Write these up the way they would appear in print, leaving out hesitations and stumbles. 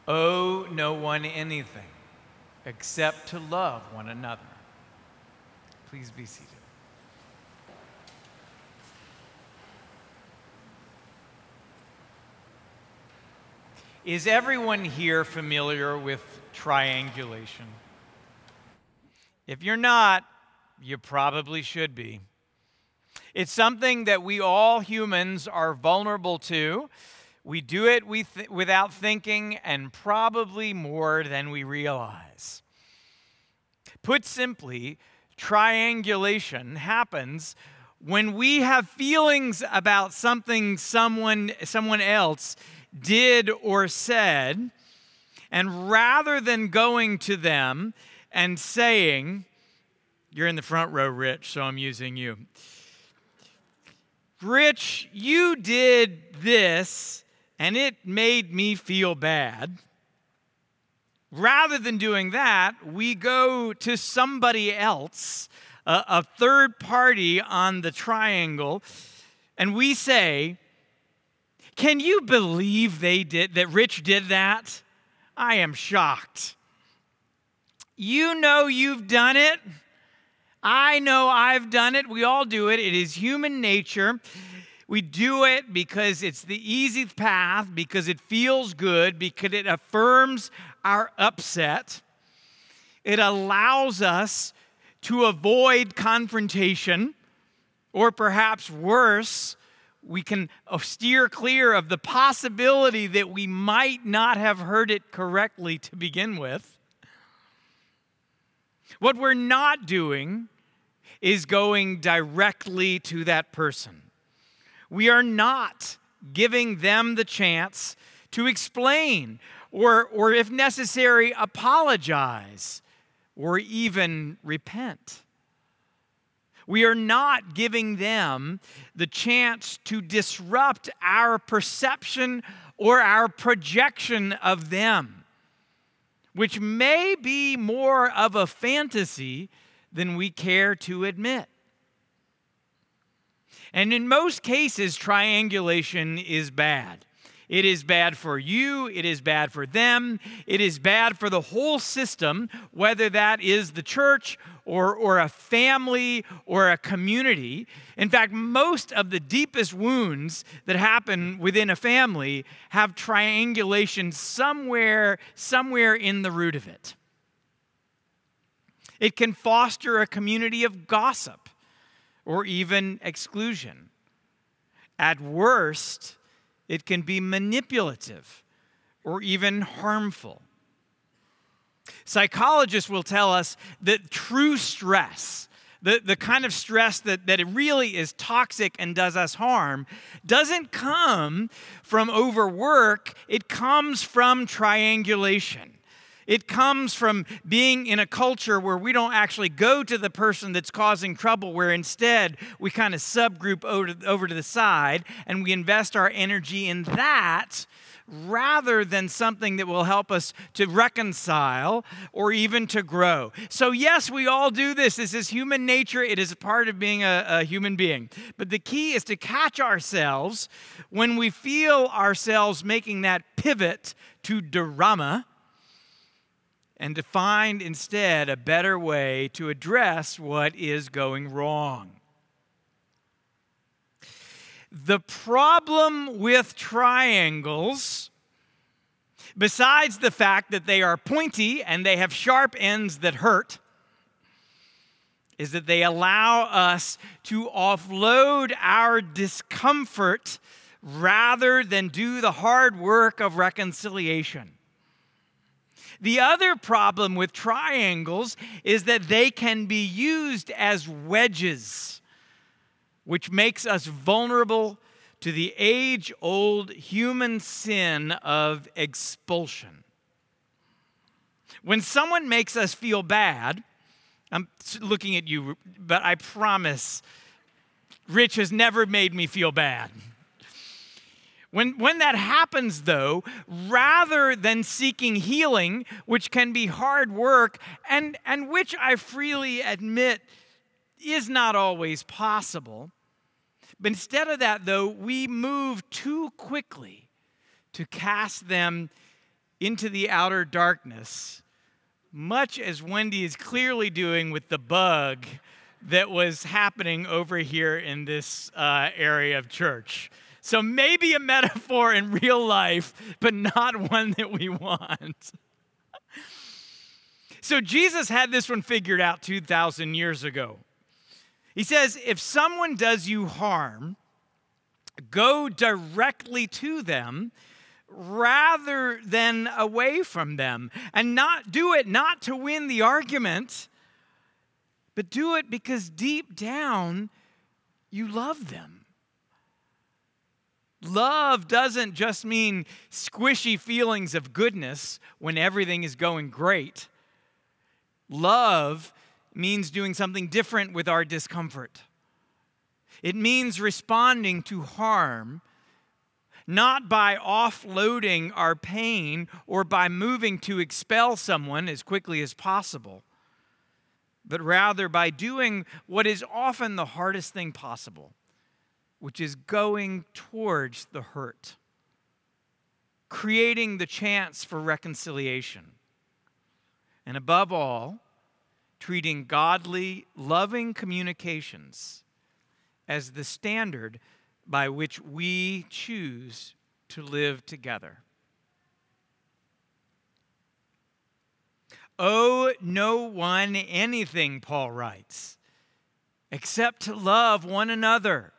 Owe no one anything except to love one another. Please be seated. Is everyone here familiar with triangulation? If you're not, you probably should be. It's something that we all humans are vulnerable to. We do it without thinking, and probably more than we realize. Put simply, triangulation happens when we have feelings about something someone else did or said, and rather than going to them and saying, "You're in the front row, Rich, so I'm using you. Rich, you did this, and it made me feel bad." Rather than doing that, we go to somebody else, a third party on the triangle, and we say, "Can you believe that Rich did that? I am shocked. You know you've done it. I know I've done it. We all do it. It is human nature. We do it because it's the easy path, because it feels good, because it affirms our upset. It allows us to avoid confrontation, or perhaps worse, we can steer clear of the possibility that we might not have heard it correctly to begin with. What we're not doing is going directly to that person. We are not giving them the chance to explain or if necessary, apologize or even repent. We are not giving them the chance to disrupt our perception or our projection of them, which may be more of a fantasy than we care to admit. And in most cases, triangulation is bad. It is bad for you, it is bad for them, it is bad for the whole system, whether that is the church or a family or a community. In fact, most of the deepest wounds that happen within a family have triangulation somewhere in the root of it. It can foster a community of gossip or even exclusion. At worst, it can be manipulative or even harmful. Psychologists will tell us that true stress, the kind of stress that it really is toxic and does us harm, doesn't come from overwork, it comes from triangulation. It comes from being in a culture where we don't actually go to the person that's causing trouble, where instead we kind of subgroup over to the side and we invest our energy in that rather than something that will help us to reconcile or even to grow. So yes, we all do this. This is human nature. It is a part of being a human being. But the key is to catch ourselves when we feel ourselves making that pivot to drama, and to find instead a better way to address what is going wrong. The problem with triangles, besides the fact that they are pointy and they have sharp ends that hurt, is that they allow us to offload our discomfort rather than do the hard work of reconciliation. The other problem with triangles is that they can be used as wedges, which makes us vulnerable to the age-old human sin of expulsion. When someone makes us feel bad, I'm looking at you, but I promise, Rich has never made me feel bad. When that happens, though, rather than seeking healing, which can be hard work, and which I freely admit is not always possible, but instead of that, though, we move too quickly to cast them into the outer darkness, much as Wendy is clearly doing with the bug that was happening over here in this area of church. So maybe a metaphor in real life, but not one that we want. So Jesus had this one figured out 2,000 years ago. He says, if someone does you harm, go directly to them rather than away from them. And not do it not to win the argument, but do it because deep down you love them. Love doesn't just mean squishy feelings of goodness when everything is going great. Love means doing something different with our discomfort. It means responding to harm, not by offloading our pain or by moving to expel someone as quickly as possible, but rather by doing what is often the hardest thing possible, which is going towards the hurt, creating the chance for reconciliation, and above all, treating godly, loving communications as the standard by which we choose to live together. Owe no one anything, Paul writes, except to love one another.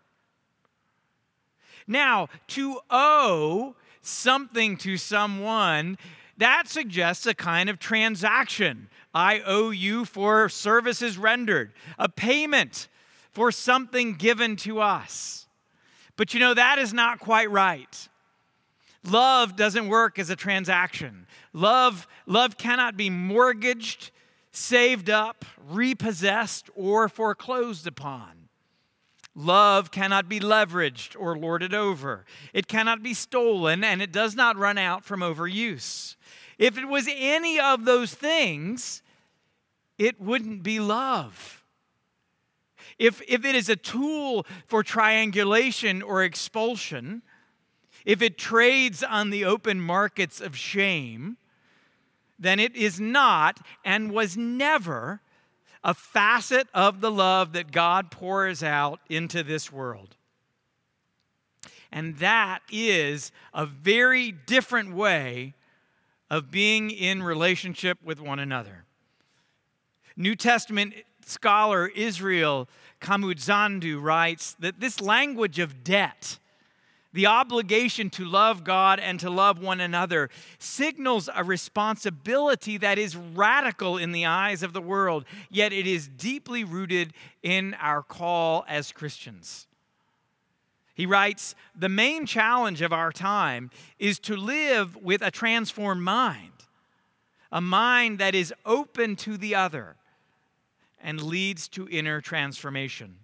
Now, to owe something to someone, that suggests a kind of transaction. I owe you for services rendered, a payment for something given to us. But that is not quite right. Love doesn't work as a transaction. Love cannot be mortgaged, saved up, repossessed, or foreclosed upon. Love cannot be leveraged or lorded over. It cannot be stolen, and it does not run out from overuse. If it was any of those things, it wouldn't be love. If it is a tool for triangulation or expulsion, if it trades on the open markets of shame, then it is not and was never a facet of the love that God pours out into this world. And that is a very different way of being in relationship with one another. New Testament scholar Israel Kamudzandu writes that this language of debt, the obligation to love God and to love one another, signals a responsibility that is radical in the eyes of the world, yet it is deeply rooted in our call as Christians. He writes, the main challenge of our time is to live with a transformed mind, a mind that is open to the other and leads to inner transformation.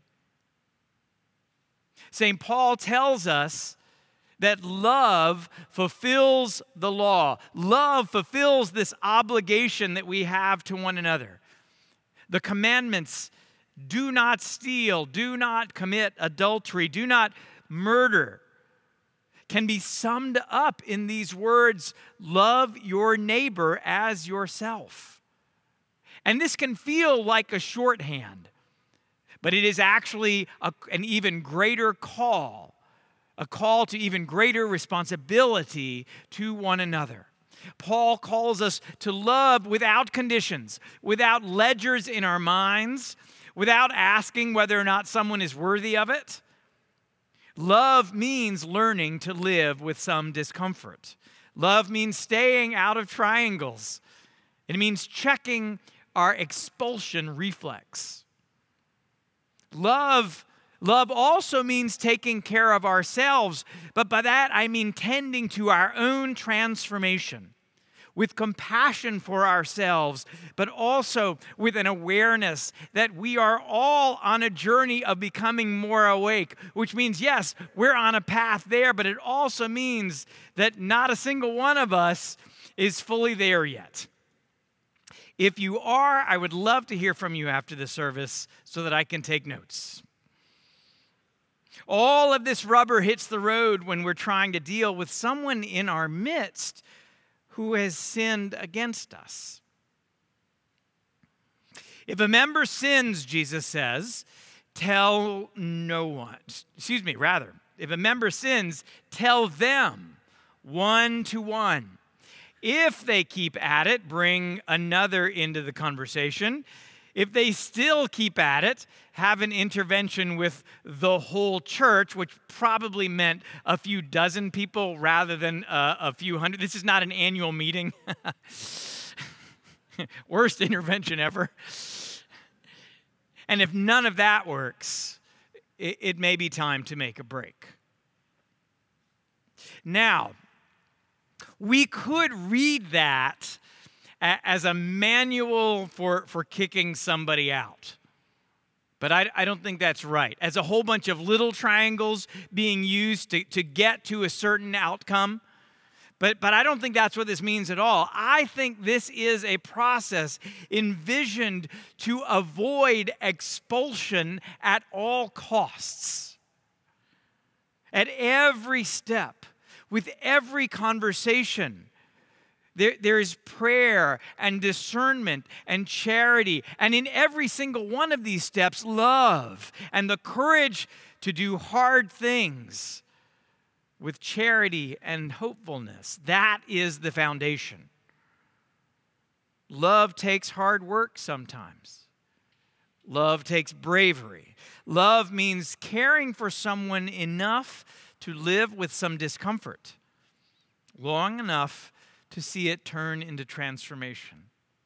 St. Paul tells us that love fulfills the law. Love fulfills this obligation that we have to one another. The commandments, do not steal, do not commit adultery, do not murder, can be summed up in these words, love your neighbor as yourself. And this can feel like a shorthand, but it is actually an even greater call, a call to even greater responsibility to one another. Paul calls us to love without conditions, without ledgers in our minds, without asking whether or not someone is worthy of it. Love means learning to live with some discomfort. Love means staying out of triangles. It means checking our expulsion reflex. Love also means taking care of ourselves, but by that I mean tending to our own transformation with compassion for ourselves, but also with an awareness that we are all on a journey of becoming more awake, which means, yes, we're on a path there, but it also means that not a single one of us is fully there yet. If you are, I would love to hear from you after the service so that I can take notes. All of this rubber hits the road when we're trying to deal with someone in our midst who has sinned against us. If a member sins, Jesus says, tell no one. If a member sins, tell them one to one. If they keep at it, bring another into the conversation. If they still keep at it, have an intervention with the whole church, which probably meant a few dozen people rather than a few hundred. This is not an annual meeting. Worst intervention ever. And if none of that works, it may be time to make a break. Now, we could read that as a manual for kicking somebody out. But I don't think that's right. As a whole bunch of little triangles being used to get to a certain outcome. But I don't think that's what this means at all. I think this is a process envisioned to avoid expulsion at all costs. At every step, with every conversation, there is prayer and discernment and charity. And in every single one of these steps, love and the courage to do hard things with charity and hopefulness. That is the foundation. Love takes hard work sometimes. Love takes bravery. Love means caring for someone enough to live with some discomfort, long enough to see it turn into transformation.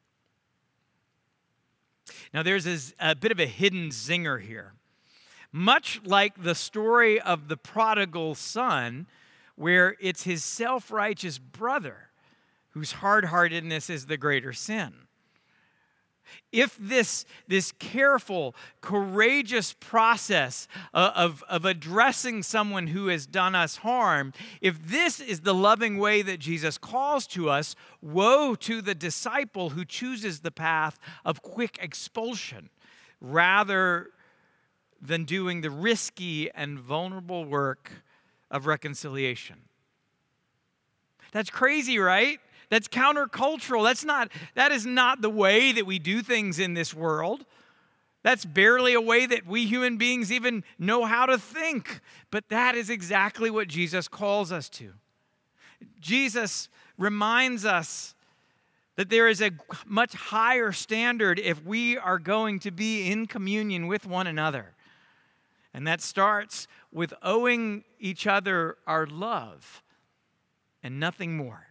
Now, there's a bit of a hidden zinger here. Much like the story of the prodigal son, where it's his self-righteous brother whose hard-heartedness is the greater sin. If this careful, courageous process of addressing someone who has done us harm, if this is the loving way that Jesus calls to us, woe to the disciple who chooses the path of quick expulsion rather than doing the risky and vulnerable work of reconciliation. That's crazy, right? That's countercultural. That is not the way that we do things in this world. That's barely a way that we human beings even know how to think. But that is exactly what Jesus calls us to. Jesus reminds us that there is a much higher standard if we are going to be in communion with one another. And that starts with owing each other our love and nothing more.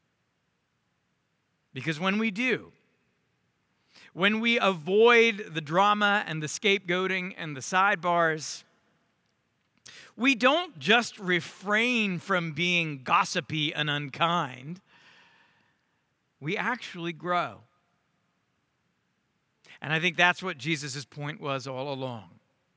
Because when we do, when we avoid the drama and the scapegoating and the sidebars, we don't just refrain from being gossipy and unkind. We actually grow. And I think that's what Jesus' point was all along.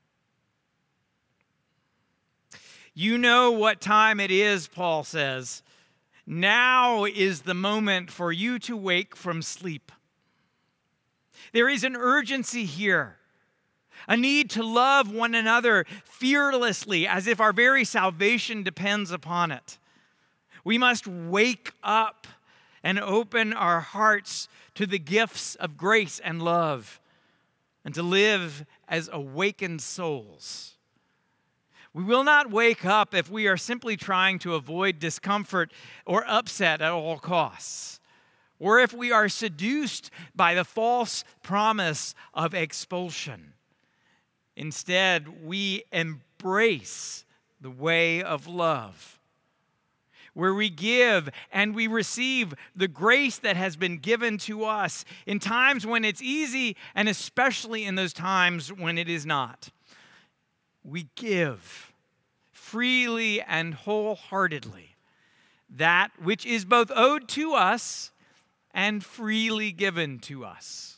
You know what time it is, Paul says. Now is the moment for you to wake from sleep. There is an urgency here, a need to love one another fearlessly as if our very salvation depends upon it. We must wake up and open our hearts to the gifts of grace and love and to live as awakened souls. We will not wake up if we are simply trying to avoid discomfort or upset at all costs, or if we are seduced by the false promise of expulsion. Instead, we embrace the way of love, where we give and we receive the grace that has been given to us in times when it's easy and especially in those times when it is not. We give freely and wholeheartedly that which is both owed to us and freely given to us.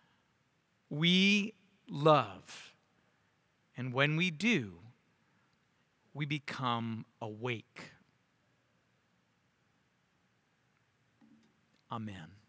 We love. And when we do, we become awake. Amen.